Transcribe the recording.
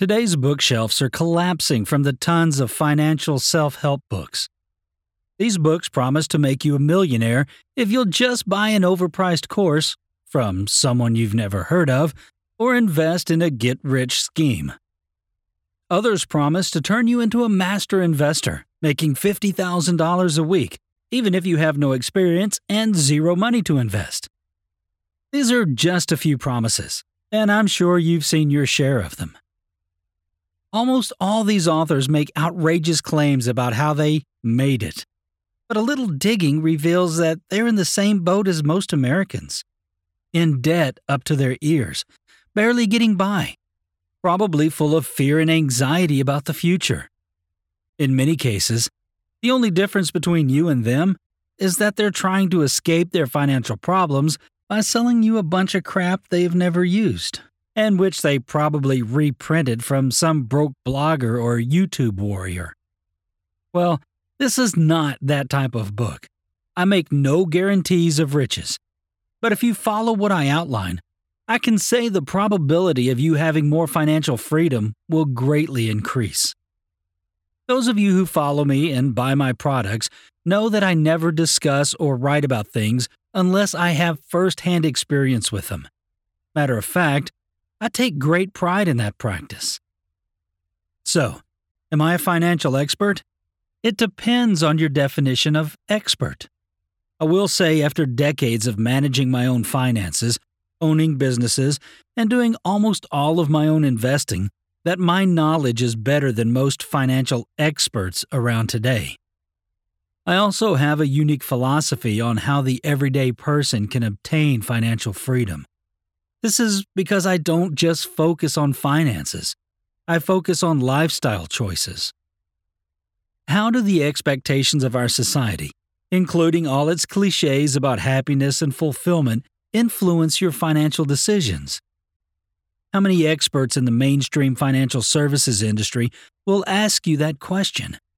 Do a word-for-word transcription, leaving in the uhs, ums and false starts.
Today's bookshelves are collapsing from the tons of financial self-help books. These books promise to make you a millionaire if you'll just buy an overpriced course from someone you've never heard of or invest in a get-rich scheme. Others promise to turn you into a master investor, making fifty thousand dollars a week, even if you have no experience and zero money to invest. These are just a few promises, and I'm sure you've seen your share of them. Almost all these authors make outrageous claims about how they made it. But a little digging reveals that they're in the same boat as most Americans. In debt up to their ears, barely getting by, probably full of fear and anxiety about the future. In many cases, the only difference between you and them is that they're trying to escape their financial problems by selling you a bunch of crap they've never used, and which they probably reprinted from some broke blogger or YouTube warrior. Well, this is not that type of book. I make no guarantees of riches. But if you follow what I outline, I can say the probability of you having more financial freedom will greatly increase. Those of you who follow me and buy my products know that I never discuss or write about things unless I have first-hand experience with them. Matter of fact, I take great pride in that practice. So, am I a financial expert? It depends on your definition of expert. I will say after decades of managing my own finances, owning businesses, and doing almost all of my own investing, that my knowledge is better than most financial experts around today. I also have a unique philosophy on how the everyday person can obtain financial freedom. This is because I don't just focus on finances. I focus on lifestyle choices. How do the expectations of our society, including all its cliches about happiness and fulfillment, influence your financial decisions? How many experts in the mainstream financial services industry will ask you that question,